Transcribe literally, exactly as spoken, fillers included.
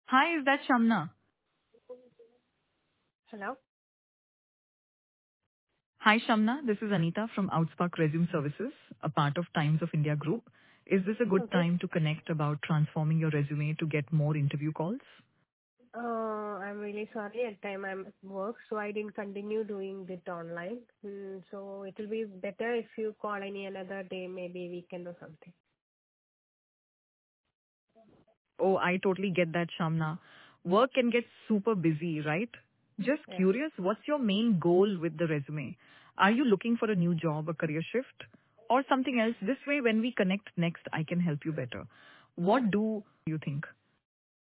Hi, is that Shamna? Hello? Hi, Shamna. This is Anita from Outspark Resume Services, a part of Times of India Group. Is this a good Okay. time to connect about transforming your resume to get more interview calls? Uh, I'm really sorry. At time I'm at work, so I didn't continue doing it online. Mm, so it will be better if you call any another day, maybe weekend or something. Oh, I totally get that, Shamna. Work can get super busy, right? Just Yeah. curious, what's your main goal with the resume? Are you looking for a new job, a career shift, or something else? This way, when we connect next, I can help you better. What do you think?